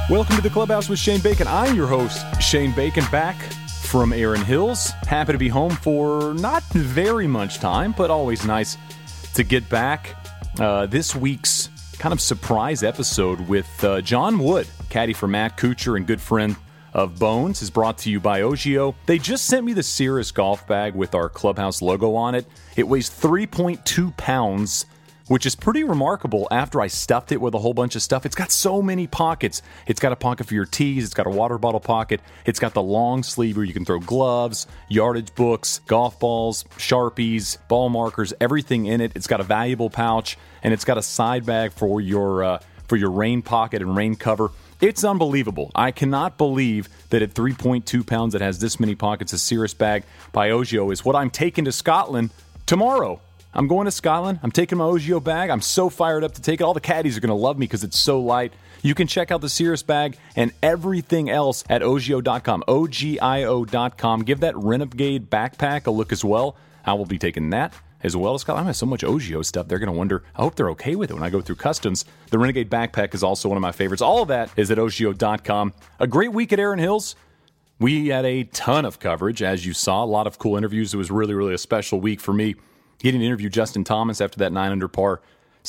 Welcome to the Clubhouse with Shane Bacon. I'm your host, Shane Bacon, back from Erin Hills. Happy to be home for not very much time, but always nice to get back. This week's kind of surprise episode with John Wood, caddy for Matt Kuchar and good friend of Bones, is brought to you by Ogio. They just sent me the Cirrus golf bag with our Clubhouse logo on it. It weighs 3.2 pounds, which is pretty remarkable after I stuffed it with a whole bunch of stuff. It's got so many pockets. It's got a pocket for your tees. It's got a water bottle pocket. It's got the long sleeve where you can throw gloves, yardage books, golf balls, Sharpies, ball markers, everything in it. It's got a valuable pouch, and it's got a side bag for your rain pocket and rain cover. It's unbelievable. I cannot believe that at 3.2 pounds it has this many pockets. A Cirrus bag by Ogio is what I'm taking to Scotland tomorrow. I'm going to Scotland. I'm taking my Ogio bag. I'm so fired up to take it. All the caddies are going to love me because it's so light. You can check out the Cirrus bag and everything else at Ogio.com, OGIO.com. Give that Renegade backpack a look as well. I will be taking that as well to Scotland. I have so much Ogio stuff. They're going to wonder. I hope they're okay with it when I go through customs. The Renegade backpack is also one of my favorites. All of that is at Ogio.com. A great week at Erin Hills. We had a ton of coverage, as you saw. A lot of cool interviews. It was really, really a special week for me. Getting to interview Justin Thomas after that 9-under par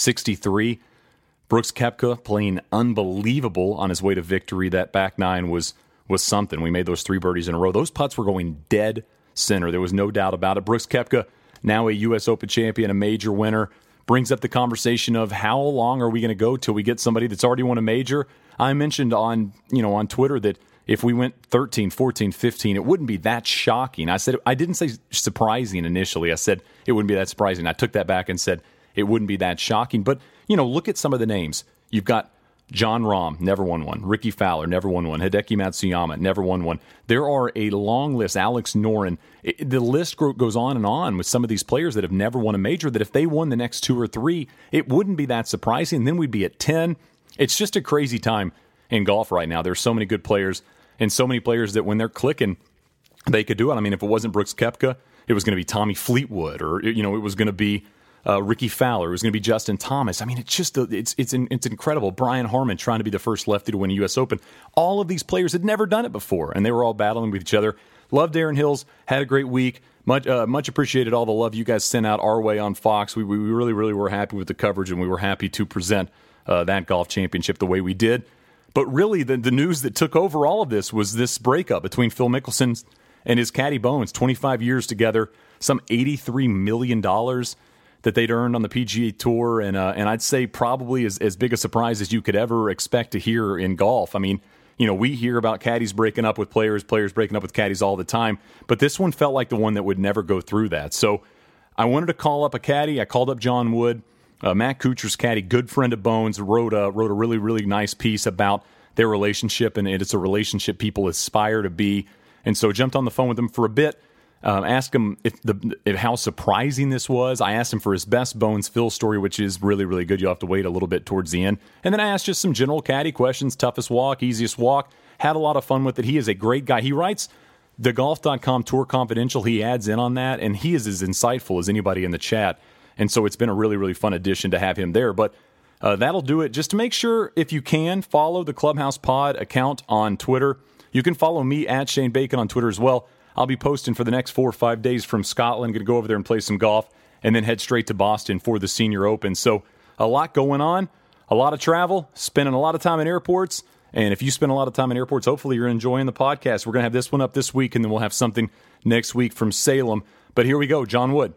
63. Brooks Koepka playing unbelievable on his way to victory. That back nine was something. We made those 3 birdies in a row. Those putts were going dead center. There was no doubt about it. Brooks Koepka, now a U.S. Open champion, a major winner, brings up the conversation of how long are we going to go till we get somebody that's already won a major. I mentioned on Twitter that if we went 13, 14, 15, it wouldn't be that shocking. I didn't say surprising initially. I said it wouldn't be that surprising. I took that back and said it wouldn't be that shocking. But, look at some of the names. You've got Jon Rahm, never won one. Rickie Fowler, never won one. Hideki Matsuyama, never won one. There are a long list. Alex Noren. The list goes on with some of these players that have never won a major, that if they won the next 2 or 3, it wouldn't be that surprising. Then we'd be at 10. It's just a crazy time in golf right now. There's so many good players. And so many players that when they're clicking, they could do it. I mean, if it wasn't Brooks Koepka, it was going to be Tommy Fleetwood, or it was going to be Rickie Fowler. It was going to be Justin Thomas. I mean, it's just it's incredible. Brian Harman trying to be the first lefty to win a U.S. Open. All of these players had never done it before, and they were all battling with each other. Loved Erin Hills. Had a great week. Much appreciated all the love you guys sent out our way on Fox. We really, really were happy with the coverage, and we were happy to present that golf championship the way we did. But really, the news that took over all of this was this breakup between Phil Mickelson and his caddy Bones. 25 years together, some $83 million that they'd earned on the PGA Tour, and I'd say probably as big a surprise as you could ever expect to hear in golf. I mean, we hear about caddies breaking up with players breaking up with caddies all the time, but this one felt like the one that would never go through that. So I wanted to call up a caddy. I called up John Wood. Matt Kuchar's caddy, good friend of Bones, wrote a really, really nice piece about their relationship, and it's a relationship people aspire to be. And so jumped on the phone with him for a bit, asked him if how surprising this was. I asked him for his best Bones Phil story, which is really, really good. You'll have to wait a little bit towards the end. And then I asked just some general caddy questions, toughest walk, easiest walk. Had a lot of fun with it. He is a great guy. He writes the Golf.com Tour Confidential. He adds in on that, and he is as insightful as anybody in the chat. And so it's been a really, really fun addition to have him there. But that'll do it. Just to make sure, if you can, follow the Clubhouse Pod account on Twitter. You can follow me at Shane Bacon on Twitter as well. I'll be posting for the next 4 or 5 days from Scotland. Going to go over there and play some golf and then head straight to Boston for the Senior Open. So a lot going on, a lot of travel, spending a lot of time in airports. And if you spend a lot of time in airports, hopefully you're enjoying the podcast. We're going to have this one up this week, and then we'll have something next week from Salem. But here we go, John Wood.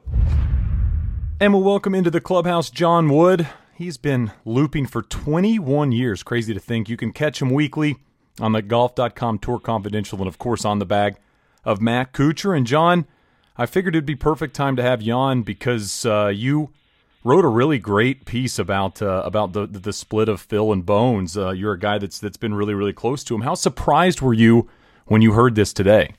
And we'll welcome into the Clubhouse John Wood. He's been looping for 21 years. Crazy to think. You can catch him weekly on the Golf.com Tour Confidential and, of course, on the bag of Matt Kuchar. And, John, I figured it'd be perfect time to have you on because you wrote a really great piece about the split of Phil and Bones. You're a guy that's been really, really close to him. How surprised were you when you heard this today?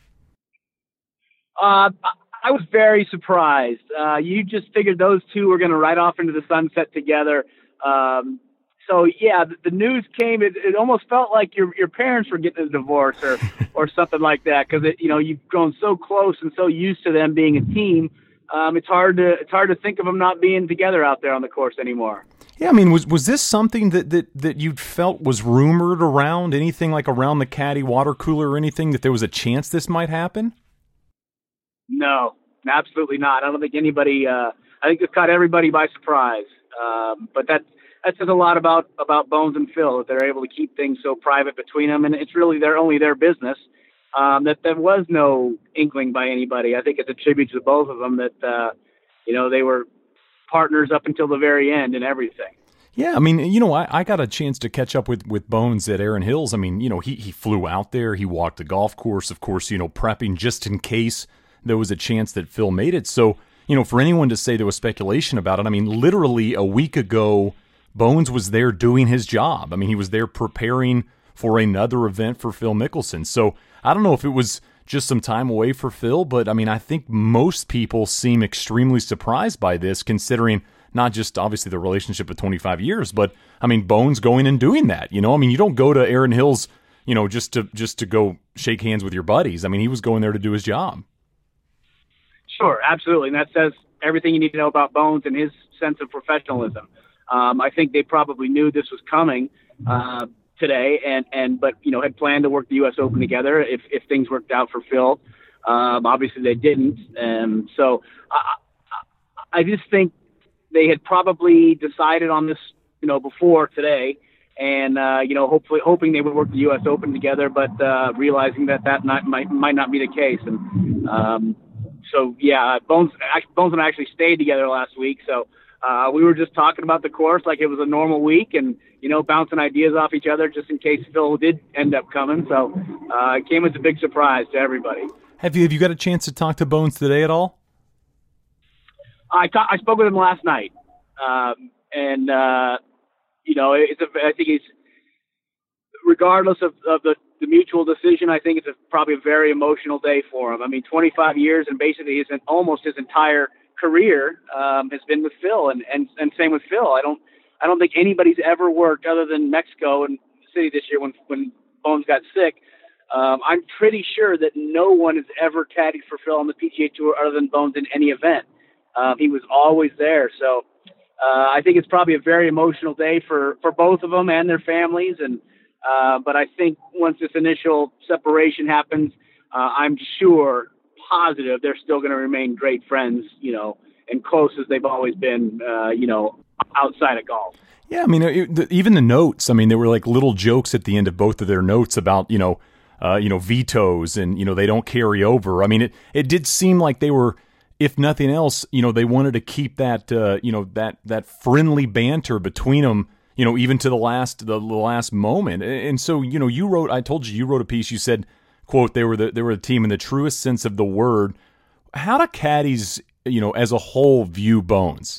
I was very surprised. You just figured those two were going to ride off into the sunset together. So yeah, the news came. It almost felt like your parents were getting a divorce or something like that, because you've grown so close and so used to them being a team. It's hard to think of them not being together out there on the course anymore. Yeah, I mean, was this something that you felt was rumored around, anything like around the caddy water cooler or anything, that there was a chance this might happen? No, absolutely not. I don't think anybody. I think this caught everybody by surprise. But that says a lot about Bones and Phil, that they're able to keep things so private between them, and it's really only their business. That there was no inkling by anybody. I think it's a tribute to both of them that they were partners up until the very end and everything. Yeah, I mean, I got a chance to catch up with Bones at Erin Hills. I mean, he flew out there, he walked the golf course, of course, prepping just in case there was a chance that Phil made it. So, for anyone to say there was speculation about it, I mean, literally a week ago, Bones was there doing his job. I mean, he was there preparing for another event for Phil Mickelson. So I don't know if it was just some time away for Phil, but I mean, I think most people seem extremely surprised by this, considering not just obviously the relationship of 25 years, but I mean, Bones going and doing that. I mean, you don't go to Erin Hills, just to go shake hands with your buddies. I mean, he was going there to do his job. Sure, absolutely, and that says everything you need to know about Bones and his sense of professionalism. I think they probably knew this was coming today, but had planned to work the U.S. Open together if things worked out for Phil. Obviously, they didn't, so I just think they had probably decided on this, before today, and hopefully hoping they would work the U.S. Open together, but realizing that might not be the case, and so yeah, Bones and I actually stayed together last week, so. We were just talking about the course like it was a normal week and, bouncing ideas off each other just in case Phil did end up coming. So it came as a big surprise to everybody. Have you got a chance to talk to Bones today at all? I spoke with him last night. I think it's regardless of the mutual decision, I think it's probably a very emotional day for him. I mean, 25 years and basically almost his entire career has been with Phil, and same with Phil. I don't think anybody's ever worked other than Mexico and the city this year when Bones got sick. I'm pretty sure that no one has ever caddied for Phil on the PGA Tour other than Bones in any event. He was always there, so I think it's probably a very emotional day for both of them and their families. And but I think once this initial separation happens, I'm positive they're still going to remain great friends, and close as they've always been, outside of golf. Yeah, I mean, even the notes. I mean, there were like little jokes at the end of both of their notes about vetoes and they don't carry over. I mean, it did seem like they were, if nothing else, they wanted to keep that that friendly banter between them. Even to the last moment. And so you wrote. I told you wrote a piece. You said, quote, they were a team in the truest sense of the word. How do caddies, as a whole, view Bones?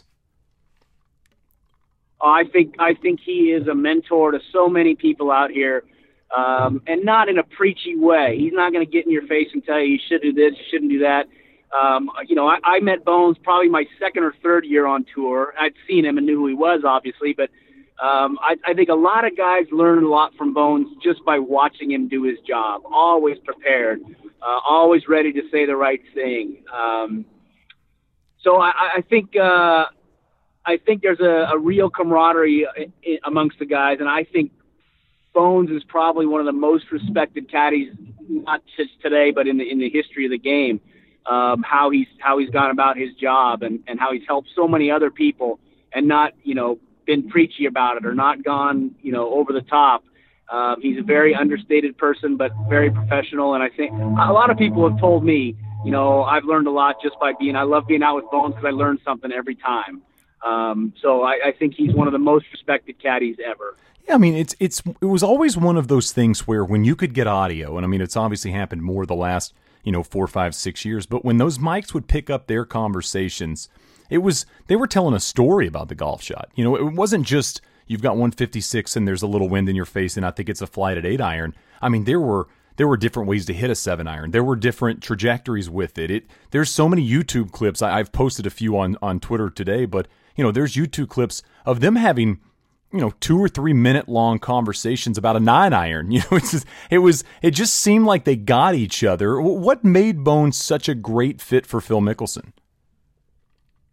I think he is a mentor to so many people out here, and not in a preachy way. He's not going to get in your face and tell you should do this, you shouldn't do that. I met Bones probably my second or third year on tour. I'd seen him and knew who he was, obviously, but I think a lot of guys learn a lot from Bones just by watching him do his job. Always prepared, always ready to say the right thing. So I think there's a real camaraderie amongst the guys, and I think Bones is probably one of the most respected caddies, not just today, but in the history of the game. How he's gone about his job and how he's helped so many other people and not been preachy about it or not gone, over the top. He's a very understated person, but very professional. And I think a lot of people have told me, I've learned a lot just by I love being out with Bones because I learn something every time. So I think he's one of the most respected caddies ever. Yeah, I mean, it was always one of those things where when you could get audio, and I mean, it's obviously happened more the last, 4, 5, 6 years, but when those mics would pick up their conversations, they were telling a story about the golf shot. It wasn't just you've got 156 and there's a little wind in your face and I think it's a flight at 8 iron. I mean, there were different ways to hit a 7 iron. There were different trajectories with it. There's so many YouTube clips. I've posted a few on Twitter today, but there's YouTube clips of them having 2 or 3 minute long conversations about a 9 iron. It just seemed like they got each other. What made Bones such a great fit for Phil Mickelson?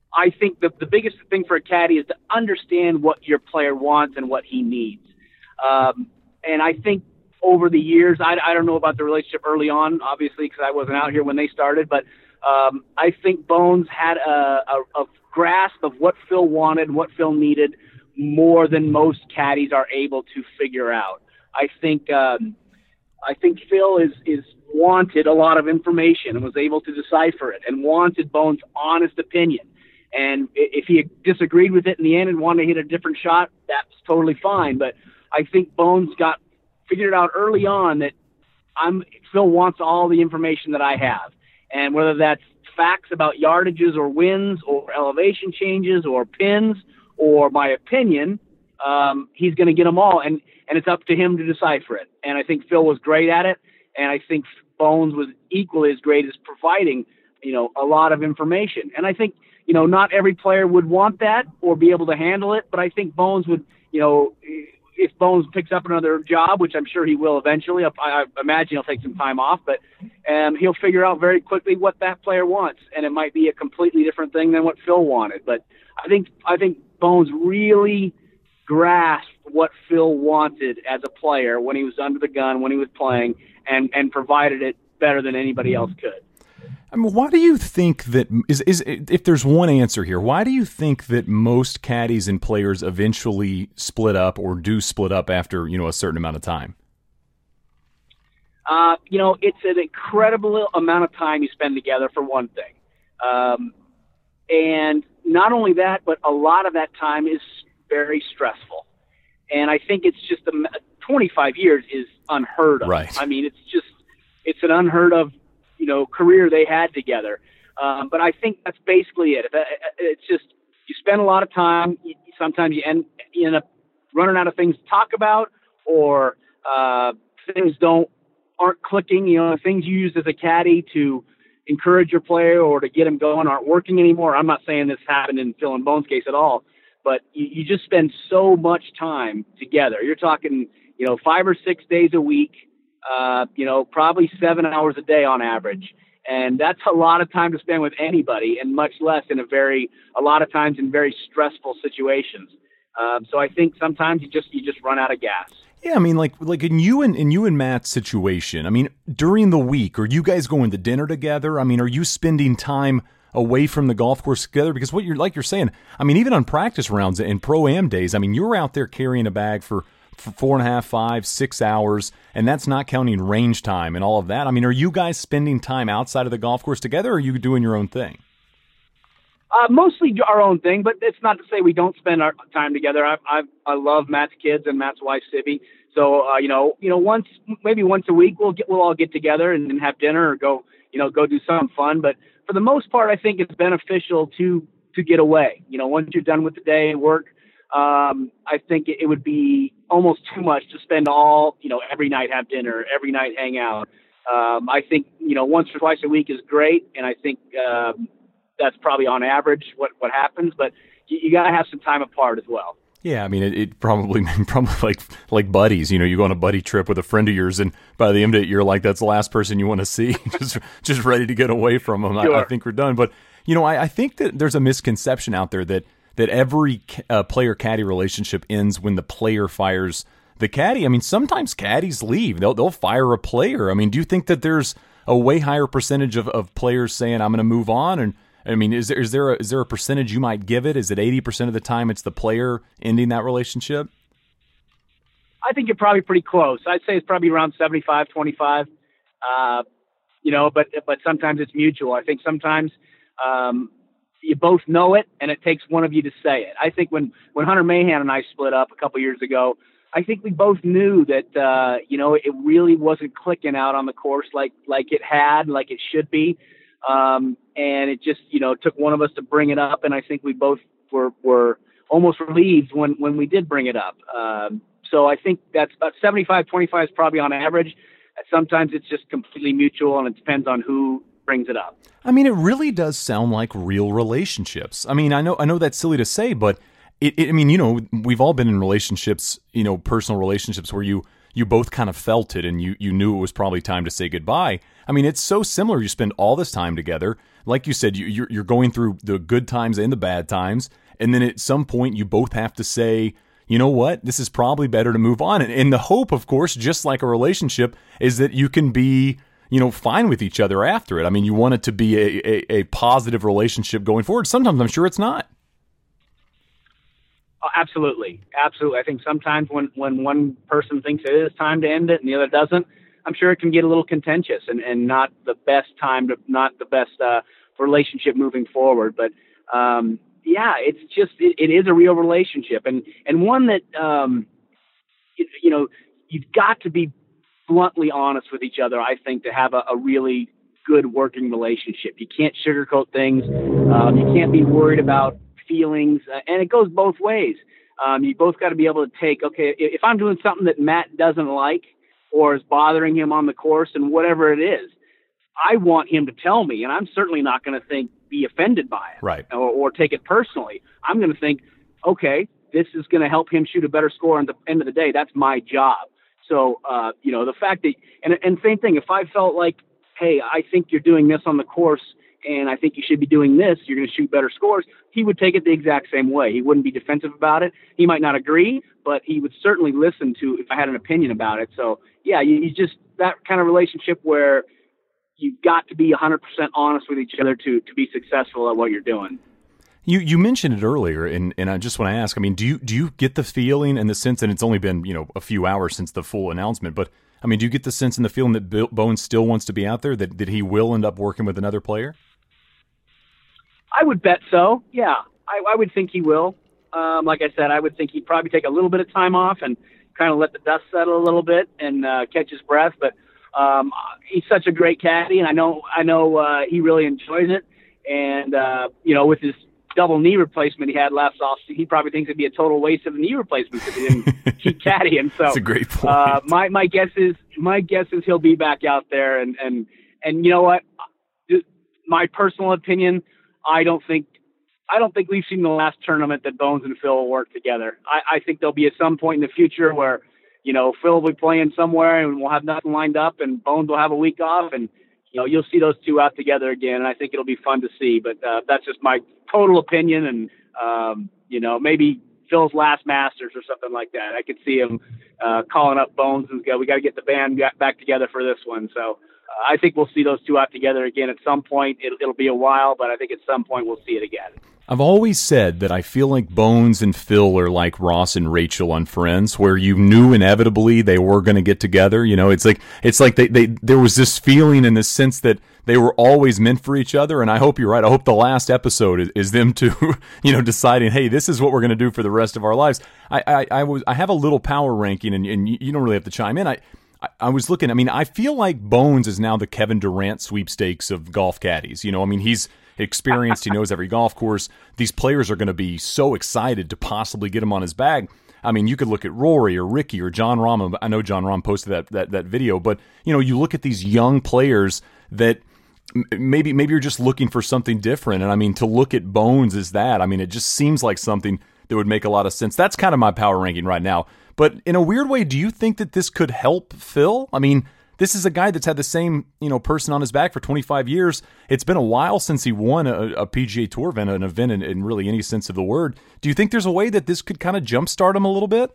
I think the biggest thing for a caddy is to understand what your player wants and what he needs. And I think over the years, I don't know about the relationship early on, obviously, because I wasn't out here when they started, but I think Bones had a grasp of what Phil wanted and what Phil needed more than most caddies are able to figure out. I think Phil is wanted a lot of information and was able to decipher it and wanted Bones' honest opinion. And if he disagreed with it in the end and wanted to hit a different shot, that's totally fine. But I think Bones figured it out early on that Phil wants all the information that I have. And whether that's facts about yardages or wins or elevation changes or pins or my opinion, he's going to get them all. And it's up to him to decipher it. And I think Phil was great at it. And I think Bones was equally as great as providing, a lot of information. And I think, not every player would want that or be able to handle it. But I think Bones would, if Bones picks up another job, which I'm sure he will eventually, I imagine he'll take some time off, but he'll figure out very quickly what that player wants. And it might be a completely different thing than what Phil wanted. But I think Bones really grasped what Phil wanted as a player when he was under the gun, when he was playing, and provided it better than anybody else could. I mean, why do you think that if there's one answer here, why do you think that most caddies and players eventually split up or do split up after, a certain amount of time? It's an incredible amount of time you spend together, for one thing. And not only that, but a lot of that time is very stressful. And I think it's just 25 years is unheard of. Right. I mean, it's an unheard of, career they had together. But I think that's basically it. It's just, you spend a lot of time. Sometimes you end up running out of things to talk about, or things aren't clicking. The things you use as a caddy to encourage your player or to get him going aren't working anymore. I'm not saying this happened in Phil and Bones' case at all, but you just spend so much time together. You're talking, 5 or 6 days a week, probably 7 hours a day on average. And that's a lot of time to spend with anybody, and much less in a lot of times in very stressful situations. So I think sometimes you just run out of gas. Yeah, I mean, like in you and Matt's situation, I mean, during the week, are you guys going to dinner together? I mean, are you spending time away from the golf course together? Because you're saying, I mean, even on practice rounds and pro-am days, I mean, you're out there carrying a bag for 4.5, 5, 6 hours, and that's not counting range time and all of that. I mean, are you guys spending time outside of the golf course together, or are you doing your own thing? Mostly our own thing, but it's not to say we don't spend our time together. I love Matt's kids and Matt's wife, Sibby. So, maybe once a week we'll all get together and have dinner or go do something fun. But for the most part, I think it's beneficial to get away. Once you're done with the day at work, I think it would be almost too much to spend every night have dinner, every night hang out. I think, once or twice a week is great. And I think, that's probably on average what happens, but you got to have some time apart as well. Yeah, I mean, it probably like buddies. You go on a buddy trip with a friend of yours, and by the end of it, you're like, that's the last person you want to see, just ready to get away from them. Sure. I think we're done. But I think that there's a misconception out there that every player-caddy relationship ends when the player fires the caddy. I mean, sometimes caddies leave; they'll fire a player. I mean, do you think that there's a way higher percentage of players saying, "I'm going to move on"? And I mean, is there a percentage you might give it? Is it 80% of the time it's the player ending that relationship? I think you're probably pretty close. I'd say it's probably around 75-25. But sometimes it's mutual. I think sometimes you both know it, and it takes one of you to say it. I think when Hunter Mahan and I split up a couple years ago, I think we both knew that it really wasn't clicking out on the course like it should be. And it just, took one of us to bring it up. And I think we both were almost relieved when we did bring it up. So I think that's about 75-25 is probably on average. Sometimes it's just completely mutual, and it depends on who brings it up. I mean, it really does sound like real relationships. I mean, I know that's silly to say, but we've all been in relationships, personal relationships where you you both kind of felt it and you knew it was probably time to say goodbye. I mean, it's so similar. You spend all this time together. Like you said, you're going through the good times and the bad times. And then at some point you both have to say, you know what, this is probably better to move on. And the hope, of course, just like a relationship, is that you can be, fine with each other after it. I mean, you want it to be a positive relationship going forward. Sometimes I'm sure it's not. Oh, absolutely. Absolutely. I think sometimes when one person thinks it is time to end it and the other doesn't, I'm sure it can get a little contentious and not the best relationship moving forward. But, yeah, it's just, it is a real relationship and one that, you've got to be bluntly honest with each other, I think, to have a really good working relationship. You can't sugarcoat things. You can't be worried about feelings, and it goes both ways. You both got to be able to take, okay, if I'm doing something that Matt doesn't like or is bothering him on the course and whatever it is, I want him to tell me, and I'm certainly not going to be offended by it, right, or take it personally. I'm going to think, okay, this is going to help him shoot a better score at the end of the day. That's my job. So, the fact that, and same thing, if I felt like, hey, I think you're doing this on the course and I think you should be doing this, you're going to shoot better scores, he would take it the exact same way. He wouldn't be defensive about it. He might not agree, but he would certainly listen to if I had an opinion about it. So, yeah, you just, that kind of relationship where you've got to be 100% honest with each other to be successful at what you're doing. You mentioned it earlier, and I just want to ask, I mean, do you get the feeling and the sense, and it's only been, a few hours since the full announcement, but, I mean, do you get the sense and the feeling that Bones still wants to be out there, that he will end up working with another player? I would bet so, yeah. I would think he will. Like I said, I would think he'd probably take a little bit of time off and kind of let the dust settle a little bit and catch his breath, but he's such a great caddy, and I know he really enjoys it, and, with his double knee replacement he had last off, he probably thinks it'd be a total waste of a knee replacement if he didn't keep caddying. So that's a great point. My guess is he'll be back out there, and you know what? My personal opinion, I don't think we've seen the last tournament that Bones and Phil will work together. I think there'll be at some point in the future where, Phil will be playing somewhere and we'll have nothing lined up and Bones will have a week off and, you'll see those two out together again. And I think it'll be fun to see, but that's just my total opinion. And, maybe Phil's last Masters or something like that. I could see him calling up Bones and go, we got to get the band back together for this one. So I think we'll see those two out together again at some point. It'll be a while, but I think at some point we'll see it again. I've always said that I feel like Bones and Phil are like Ross and Rachel on Friends, where you knew inevitably they were going to get together. It's like they there was this feeling and this sense that they were always meant for each other. And I hope you're right. I hope the last episode is them two, deciding, hey, this is what we're going to do for the rest of our lives. I have a little power ranking, and you don't really have to chime in. I was looking. I mean, I feel like Bones is now the Kevin Durant sweepstakes of golf caddies. He's experienced. He knows every golf course. These players are going to be so excited to possibly get him on his bag. I mean, you could look at Rory or Ricky or John Rahm. I know John Rahm posted that video, but you look at these young players that maybe you're just looking for something different. And I mean, to look at Bones as that, I mean, it just seems like something that would make a lot of sense. That's kind of my power ranking right now. But in a weird way, do you think that this could help Phil? I mean, this is a guy that's had the same, person on his back for 25 years. It's been a while since he won a PGA Tour event, an event in really any sense of the word. Do you think there's a way that this could kind of jumpstart him a little bit?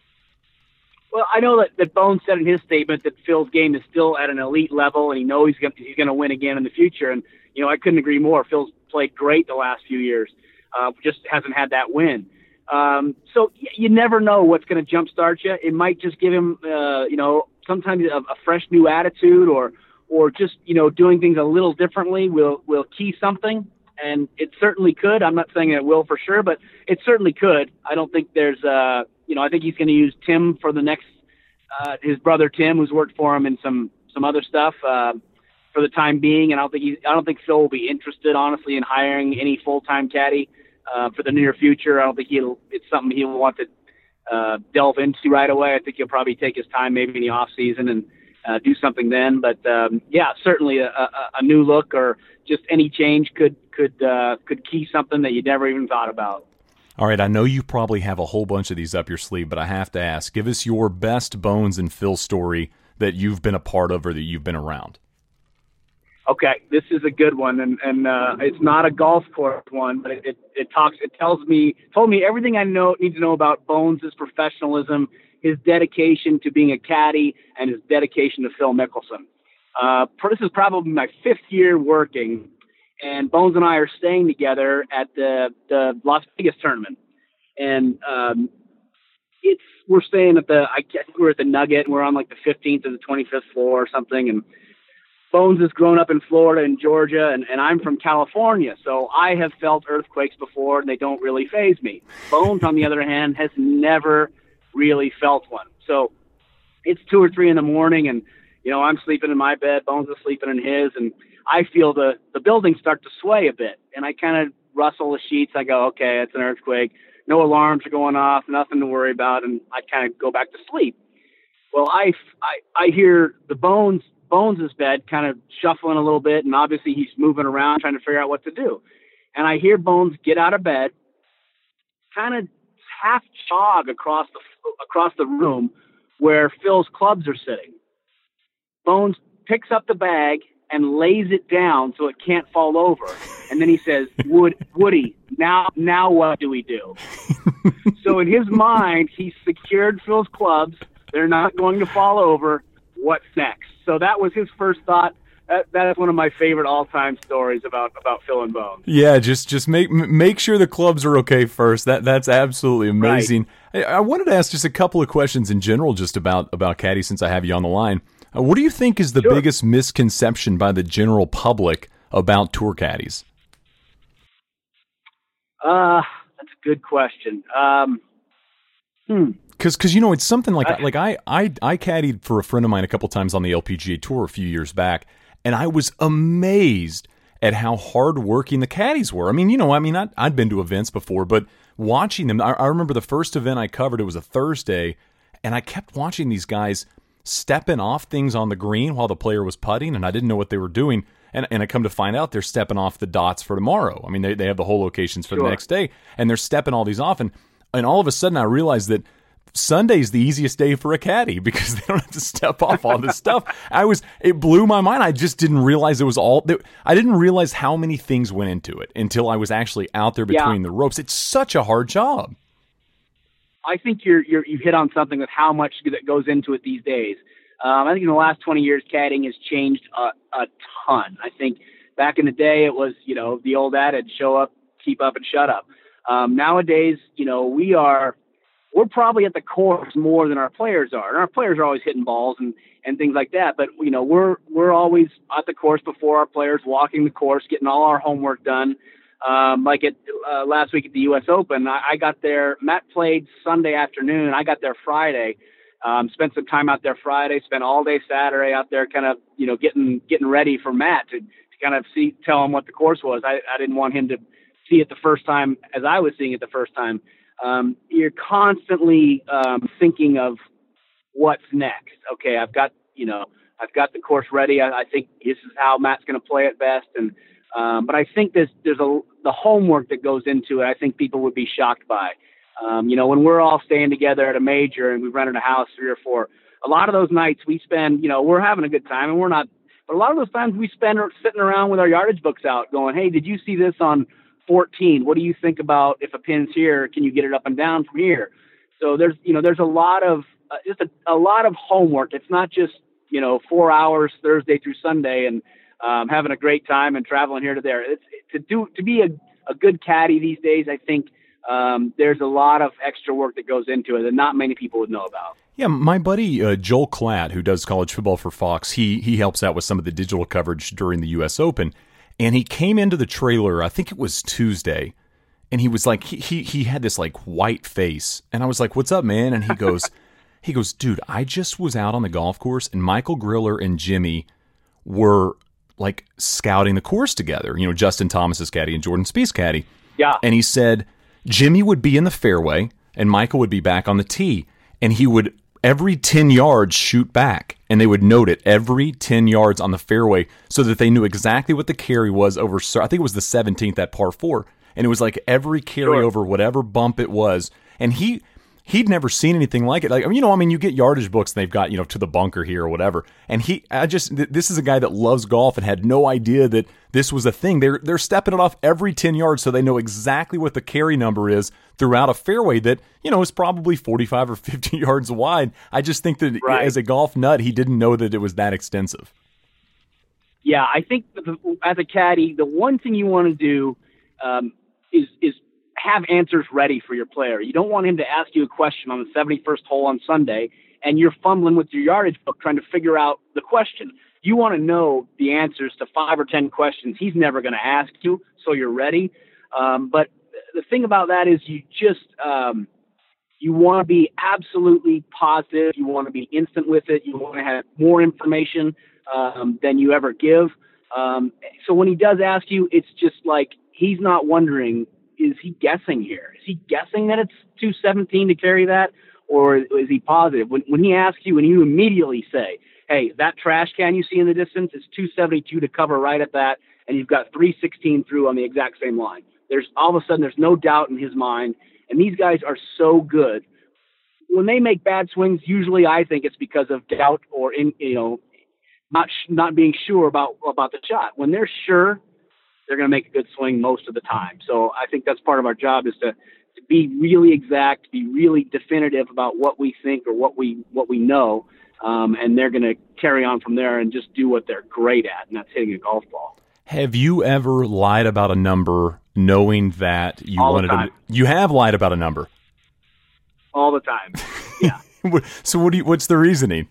Well, I know that Bones said in his statement that Phil's game is still at an elite level, and he knows he's going to win again in the future. And, I couldn't agree more. Phil's played great the last few years, just hasn't had that win. So you never know what's going to jumpstart you. It might just give him, sometimes a fresh new attitude or just, doing things a little differently will key something. And it certainly could. I'm not saying it will for sure, but it certainly could. I don't think there's, I think he's going to use Tim for the next, his brother Tim, who's worked for him in some other stuff, for the time being. And I don't think Phil will be interested, honestly, in hiring any full-time caddy, for the near future. I don't think it's something he'll want to delve into right away. I think he'll probably take his time maybe in the off season and do something then. But yeah, certainly a new look or just any change could key something that you never even thought about. All right, I know you probably have a whole bunch of these up your sleeve, but I have to ask, give us your best Bones and Phil story that you've been a part of or that you've been around. Okay, this is a good one, and it's not a golf course one, but it told me everything I need to know about Bones' professionalism, his dedication to being a caddy, and his dedication to Phil Mickelson. This is probably my 5th year working, and Bones and I are staying together at the Las Vegas tournament, and we're staying at I think we're at the Nugget, and we're on like the 15th or the 25th floor or something, and Bones has grown up in Florida and Georgia, and I'm from California, so I have felt earthquakes before, and they don't really faze me. Bones, on the other hand, has never really felt one. So it's 2 or 3 in the morning, and I'm sleeping in my bed, Bones is sleeping in his, and I feel the building start to sway a bit, and I kind of rustle the sheets. I go, okay, it's an earthquake. No alarms are going off, nothing to worry about, and I kind of go back to sleep. Well, I hear the Bones' bed kind of shuffling a little bit, and obviously he's moving around trying to figure out what to do. And I hear Bones get out of bed, kind of half jog across the room where Phil's clubs are sitting. Bones picks up the bag and lays it down so it can't fall over. And then he says, Woody, now what do we do? So in his mind, he's secured Phil's clubs. They're not going to fall over. What's next? So that was his first thought. That is one of my favorite all-time stories about Phil and Bones. Yeah, just make sure the clubs are okay first. That's absolutely amazing. Right. I wanted to ask just a couple of questions in general just about caddy since I have you on the line. What do you think is the biggest misconception by the general public about tour caddies? That's a good question. Because it's something like I caddied for a friend of mine a couple times on the LPGA Tour a few years back, and I was amazed at how hardworking the caddies were. I'd been to events before, but watching them, I remember the first event I covered, it was a Thursday, and I kept watching these guys stepping off things on the green while the player was putting, and I didn't know what they were doing. And I come to find out they're stepping off the dots for tomorrow. They have the whole locations for the next day, and they're stepping all these off, and all of a sudden I realized that Sunday's the easiest day for a caddy because they don't have to step off all this stuff. It blew my mind. I just didn't realize I didn't realize how many things went into it until I was actually out there between the ropes. It's such a hard job. I think you hit on something with how much that goes into it these days. I think in the last 20 years, caddying has changed a ton. I think back in the day, it was, the old adage, show up, keep up, and shut up. Nowadays, we're probably at the course more than our players are. And our players are always hitting balls and things like that. But, we're always at the course before our players, walking the course, getting all our homework done. Like last week at the U.S. Open, I got there. Matt played Sunday afternoon. I got there Friday. Spent some time out there Friday. Spent all day Saturday out there, kind of getting ready for Matt to kind of tell him what the course was. I didn't want him to see it the first time as I was seeing it the first time. You're constantly thinking of what's next. Okay, I've got the course ready. I think this is how Matt's going to play it best. And but I think there's the homework that goes into it. I think people would be shocked by. When we're all staying together at a major and we've rented a house 3 or 4, a lot of those nights we spend, we're having a good time and we're not, but a lot of those times we spend sitting around with our yardage books out going, hey, did you see this on 14? What do you think about if a pin's here? Can you get it up and down from here? So there's a lot of, just a lot of homework. It's not just, 4 hours Thursday through Sunday and having a great time and traveling here to there. It's to be a good caddy these days. I think there's a lot of extra work that goes into it that not many people would know about. Yeah, my buddy Joel Klatt, who does college football for Fox, he helps out with some of the digital coverage during the U.S. Open, and he came into the trailer, I think it was Tuesday, and he was like, he had this like white face, and I was like, what's up, man? And he goes, dude, I just was out on the golf course, and Michael Griller and Jimmy were like scouting the course together, Justin Thomas's caddy and Jordan Spieth's caddy. Yeah. And he said Jimmy would be in the fairway and Michael would be back on the tee, and he would every 10 yards shoot back, and they would note it every 10 yards on the fairway so that they knew exactly what the carry was over, I think it was the 17th at par 4, and it was like every carryover, whatever bump it was, and he'd never seen anything like it. Like, you get yardage books and they've got, to the bunker here or whatever. And this is a guy that loves golf and had no idea that this was a thing. They're stepping it off every 10 yards so they know exactly what the carry number is throughout a fairway that, is probably 45 or 50 yards wide. I just think that as a golf nut, he didn't know that it was that extensive. Yeah, I think as a caddy, the one thing you want to do is have answers ready for your player. You don't want him to ask you a question on the 71st hole on Sunday and you're fumbling with your yardage book trying to figure out the question. You want to know the answers to 5 or 10 questions he's never going to ask you, so you're ready. But the thing about that is you want to be absolutely positive. You want to be instant with it. You want to have more information than you ever give. So when he does ask you, it's just like he's not wondering, is he guessing here? Is he guessing that it's 217 to carry that? Or is he positive? When he asks you and you immediately say, hey, that trash can you see in the distance is 272 to cover right at that, and you've got 316 through on the exact same line. There's all of a sudden there's no doubt in his mind, and these guys are so good. When they make bad swings, usually I think it's because of doubt or not being sure about the shot. When they're sure, they're going to make a good swing most of the time. So I think that's part of our job is to be really exact, be really definitive about what we think or what we know, and they're going to carry on from there and just do what they're great at, and that's hitting a golf ball. Have you ever lied about a number knowing that you All wanted the time. to? You have lied about a number. All the time. Yeah. So what's the reasoning?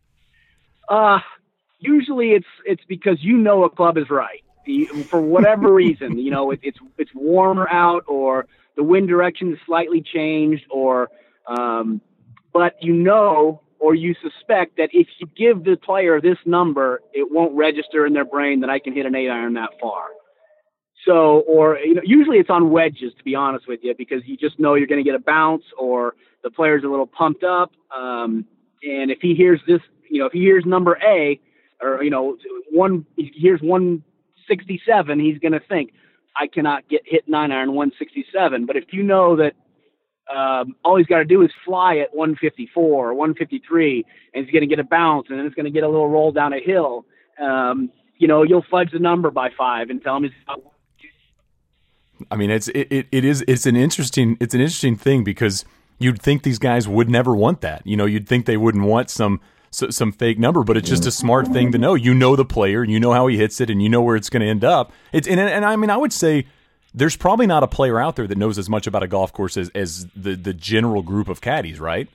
Usually it's because a club is right. For whatever reason, it's warmer out or the wind direction is slightly changed or but or you suspect that if you give the player this number, it won't register in their brain that I can hit an 8-iron that far. So, or usually it's on wedges, to be honest with you, because you just know you're going to get a bounce or the player's a little pumped up. And if he hears this, if he hears number A or, he hears 167, he's going to think, I cannot get hit 9-iron 167. But if you know that all he's got to do is fly at 154 or 153, and he's going to get a bounce, and then it's going to get a little roll down a hill, you'll fudge the number by 5 and tell him he's not. I mean, it's an interesting thing because you'd think these guys would never want that. You'd think they wouldn't want some fake number, but it's just a smart thing to know. You know the player, you know how he hits it, and you know where it's going to end up. And I mean, I would say there's probably not a player out there that knows as much about a golf course as the general group of caddies, right?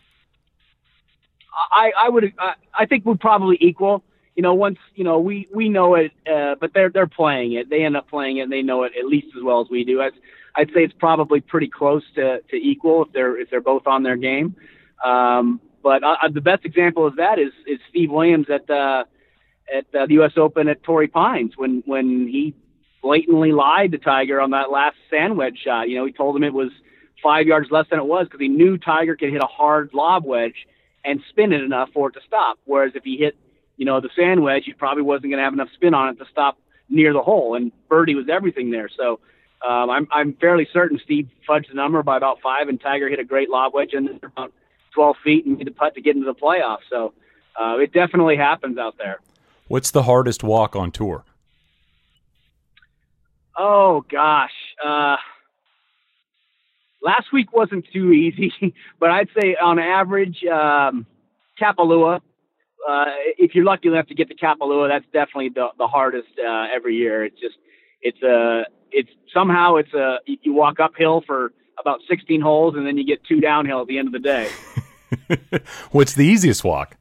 I think we're probably equal. Once we know it, but they're playing it. They end up playing it, and they know it at least as well as we do. I'd say it's probably pretty close to equal if they're both on their game. But the best example of that is Steve Williams at the U.S. Open at Torrey Pines when he blatantly lied to Tiger on that last sand wedge shot. He told him it was 5 yards less than it was because he knew Tiger could hit a hard lob wedge and spin it enough for it to stop. Whereas if he hit, the sand wedge, he probably wasn't going to have enough spin on it to stop near the hole. And birdie was everything there. So I'm fairly certain Steve fudged the number by about 5, and Tiger hit a great lob wedge in there about 12 feet and made the putt to get into the playoffs. So it definitely happens out there. What's the hardest walk on tour? Oh, gosh. Last week wasn't too easy, but I'd say on average, Kapalua. If you're lucky enough to get to Kapalua, that's definitely the hardest every year. You walk uphill for about 16 holes, and then you get 2 downhill at the end of the day. What's the easiest walk?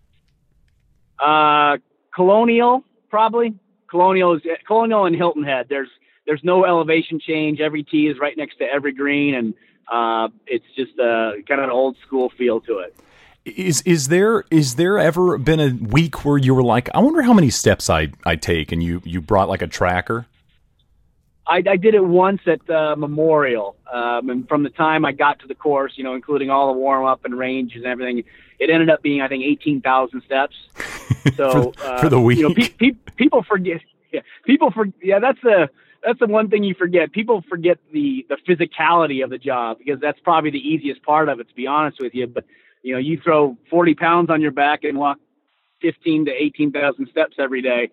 Colonial, probably. Colonial and Hilton Head. There's no elevation change. Every tee is right next to every green, and it's just kind of an old school feel to it. Is there ever been a week where you were like, I wonder how many steps I take, and you brought like a tracker? I did it once at Memorial, and from the time I got to the course, including all the warm up and ranges and everything, it ended up being I think 18,000 steps. So for the week, people forget. Yeah, that's that's the one thing you forget. People forget the physicality of the job, because that's probably the easiest part of it, to be honest with you. But, you throw 40 pounds on your back and walk 15 to 18,000 steps every day.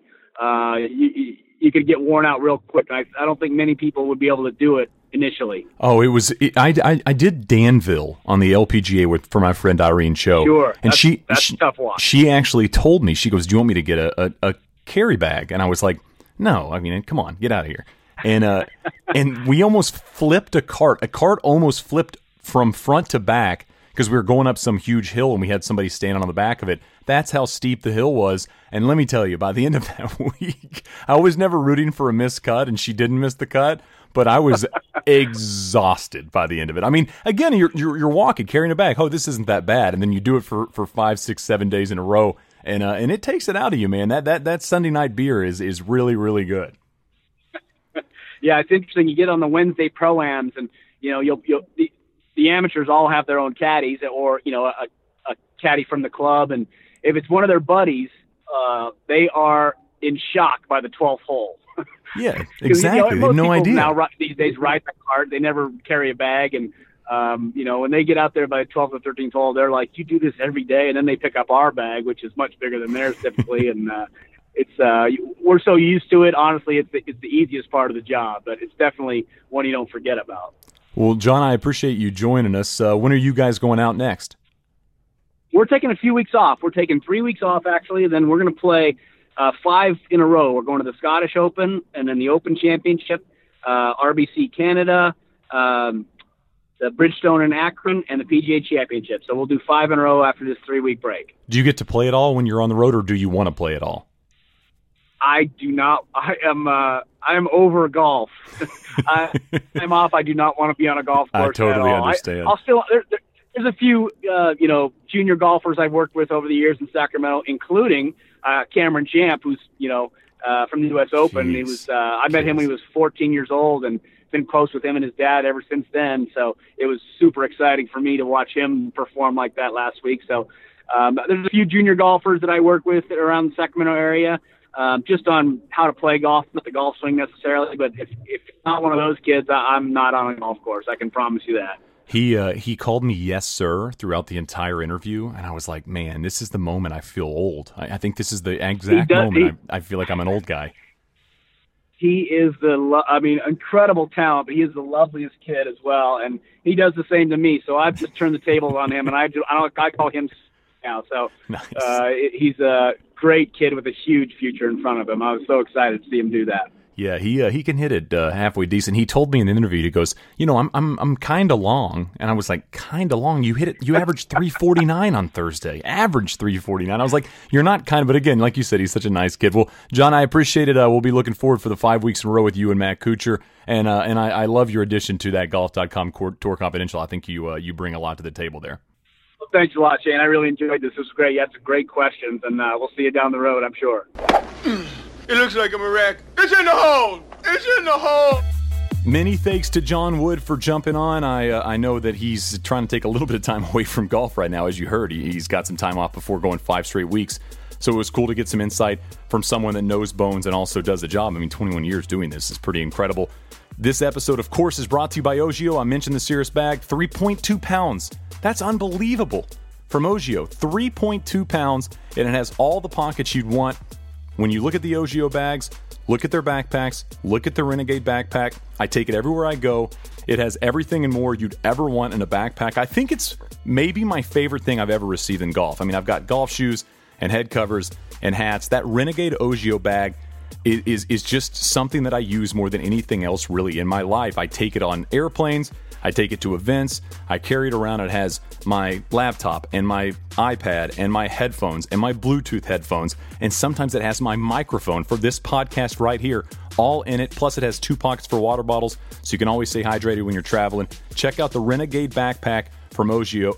You could get worn out real quick. I don't think many people would be able to do it initially. Oh, I did Danville on the LPGA for my friend Irene Cho. Sure. And that's a tough walk. She actually told me, she goes, "Do you want me to get a carry bag?" And I was like, "No, I mean, come on, get out of here." And we almost flipped a cart. A cart almost flipped from front to back because we were going up some huge hill and we had somebody standing on the back of it. That's how steep the hill was. And let me tell you, by the end of that week, I was never rooting for a missed cut, and she didn't miss the cut, but I was exhausted by the end of it. I mean, again, you're walking, carrying a bag. Oh, this isn't that bad. And then you do it for 5, 6, 7 days in a row, and it takes it out of you, man. That Sunday night beer is really, really good. Yeah, it's interesting. You get on the Wednesday pro-ams, and the amateurs all have their own caddies, or a caddy from the club, and if it's one of their buddies, they are in shock by the 12th hole. Yeah, exactly. They have no idea. Now these days ride the cart. They never carry a bag, and when they get out there by the 12th or 13th hole, they're like, "You do this every day," and then they pick up our bag, which is much bigger than theirs typically, and we're so used to it. Honestly, it's the easiest part of the job, but it's definitely one you don't forget about. Well, John, I appreciate you joining us. When are you guys going out next? We're taking a few weeks off. We're taking 3 weeks off, actually. Then we're going to play 5 in a row. We're going to the Scottish Open, and then the Open Championship, RBC Canada, the Bridgestone in Akron, and the PGA Championship. So we'll do 5 in a row after this 3-week break. Do you get to play it all when you're on the road, or do you want to play it all? I do not. I am over golf. I'm off. I do not want to be on a golf course. I totally at all. understand. I'll still. There's a few, junior golfers I've worked with over the years in Sacramento, including Cameron Champ, who's, from the U.S. Open. He was. I met him when he was 14 years old, and been close with him and his dad ever since then. So it was super exciting for me to watch him perform like that last week. So there's a few junior golfers that I work with around the Sacramento area, just on how to play golf, not the golf swing necessarily. But if it's not one of those kids, I'm not on a golf course. I can promise you that. He called me "yes, sir" throughout the entire interview, and I was like, man, this is the moment I feel old. I think this is the exact moment I feel like I'm an old guy. He is incredible talent, but he is the loveliest kid as well, and he does the same to me. So I've just turned the tables on him, and I call him now. So nice. He's a great kid with a huge future in front of him. I was so excited to see him do that. Yeah, he can hit it halfway decent. He told me in an interview, he goes, I'm kind of long, and I was like, kind of long. You hit it. You averaged 349 on Thursday. Average 349. I was like, you're not kind of, but again, like you said, he's such a nice kid. Well, John, I appreciate it. We'll be looking forward for the 5 weeks in a row with you and Matt Kuchar, and I love your addition to that Golf.com Tour Confidential. I think you bring a lot to the table there. Well, thanks a lot, Shane. I really enjoyed this. This was great. You had some great questions, and we'll see you down the road, I'm sure. It looks like I'm a wreck. It's in the hole! It's in the hole! Many thanks to John Wood for jumping on. I know that he's trying to take a little bit of time away from golf right now. As you heard, he's got some time off before going 5 straight weeks. So it was cool to get some insight from someone that knows bones and also does the job. I mean, 21 years doing this is pretty incredible. This episode, of course, is brought to you by Ogio. I mentioned the Cirrus bag, 3.2 pounds. That's unbelievable. From Ogio, 3.2 pounds, and it has all the pockets you'd want. When you look at the Ogio bags, look at their backpacks, look at the Renegade backpack. I take it everywhere I go. It has everything and more you'd ever want in a backpack. I think it's maybe my favorite thing I've ever received in golf. I mean, I've got golf shoes and head covers and hats. That Renegade Ogio bag is just something that I use more than anything else really in my life. I take it on airplanes. I take it to events. I carry it around. It has my laptop and my iPad and my headphones and my Bluetooth headphones. And sometimes it has my microphone for this podcast right here, all in it. Plus it has 2 pockets for water bottles, so you can always stay hydrated when you're traveling. Check out the Renegade backpack from Ogio,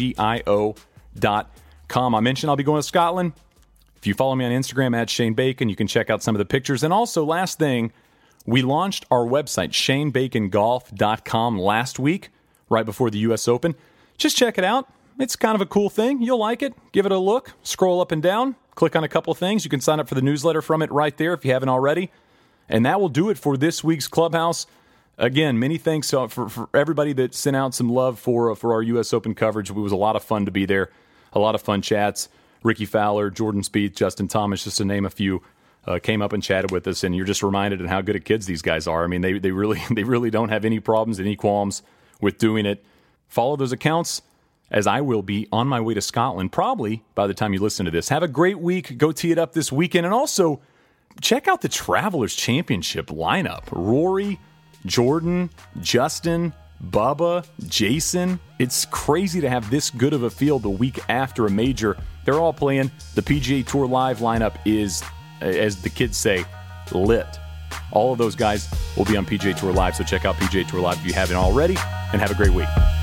ogio.com. I mentioned I'll be going to Scotland. If you follow me on Instagram at Shane Bacon, you can check out some of the pictures. And also, last thing, we launched our website, ShaneBaconGolf.com, last week, right before the U.S. Open. Just check it out. It's kind of a cool thing. You'll like it. Give it a look. Scroll up and down. Click on a couple of things. You can sign up for the newsletter from it right there if you haven't already. And that will do it for this week's Clubhouse. Again, many thanks for everybody that sent out some love for our U.S. Open coverage. It was a lot of fun to be there, a lot of fun chats. Ricky Fowler, Jordan Spieth, Justin Thomas, just to name a few, came up and chatted with us, and you're just reminded of how good of kids these guys are. I mean, they really don't have any problems, any qualms with doing it. Follow those accounts, as I will be on my way to Scotland, probably by the time you listen to this. Have a great week. Go tee it up this weekend, and also check out the Travelers Championship lineup. Rory, Jordan, Justin, Bubba, Jason. It's crazy to have this good of a field the week after a major. They're all playing. The PGA Tour Live lineup is, as the kids say, lit. All of those guys will be on PGA Tour Live, so check out PGA Tour Live if you haven't already, and have a great week.